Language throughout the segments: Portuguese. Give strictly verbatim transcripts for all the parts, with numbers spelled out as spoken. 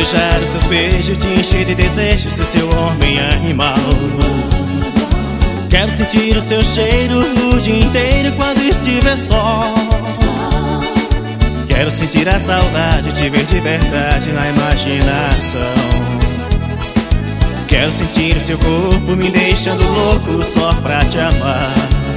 beijar os seus beijos, te encher de desejo, ser seu homem animal. Quero sentir o seu cheiro o dia inteiro quando estiver só. Quero sentir a saudade, te ver de verdade na imaginação. Quero sentir o seu corpo me deixando louco só pra te amar.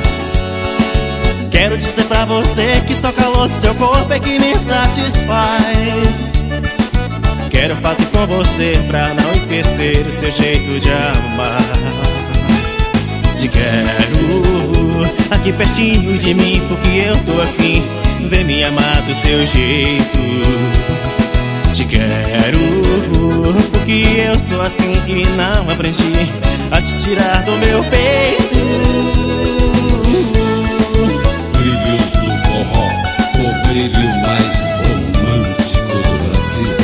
Quero dizer pra você que só o calor do seu corpo é que me satisfaz. Quero fazer com você pra não esquecer o seu jeito de amar. Te quero aqui pertinho de mim, porque eu tô afim, vem me amar do seu jeito. Te quero porque eu sou assim e não aprendi a te tirar do meu peito. Brilhos do forró, o brilho mais romântico do Brasil.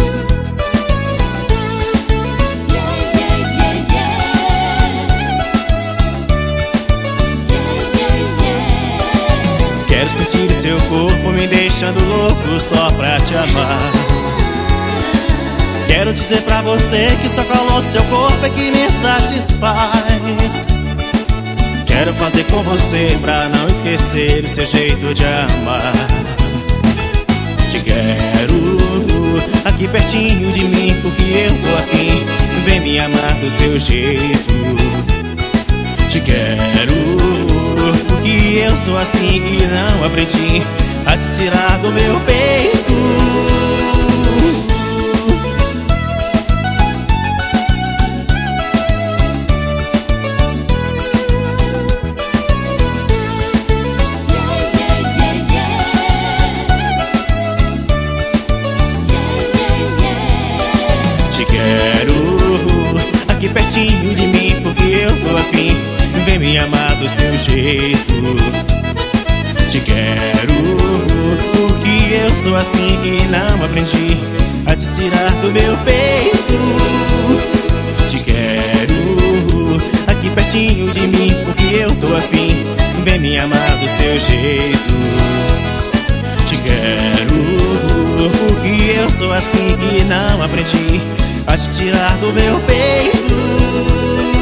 Quero sentir o seu corpo me deixando louco só pra te amar. Quero dizer pra você que só o calor do seu corpo é que me satisfaz. Quero fazer com você pra não esquecer o seu jeito de amar. Te quero aqui pertinho de mim, porque eu tô afim, vem me amar do seu jeito. Te quero porque eu sou assim e não aprendi a te tirar do meu peito. Te quero aqui pertinho de mim, porque eu tô afim, vem me amar do seu jeito. Te quero porque eu sou assim e não aprendi a te tirar do meu peito. Te quero aqui pertinho de mim, porque eu tô afim, vem me amar do seu jeito. Te quero porque eu sou assim e não aprendi a te tirar do meu peito.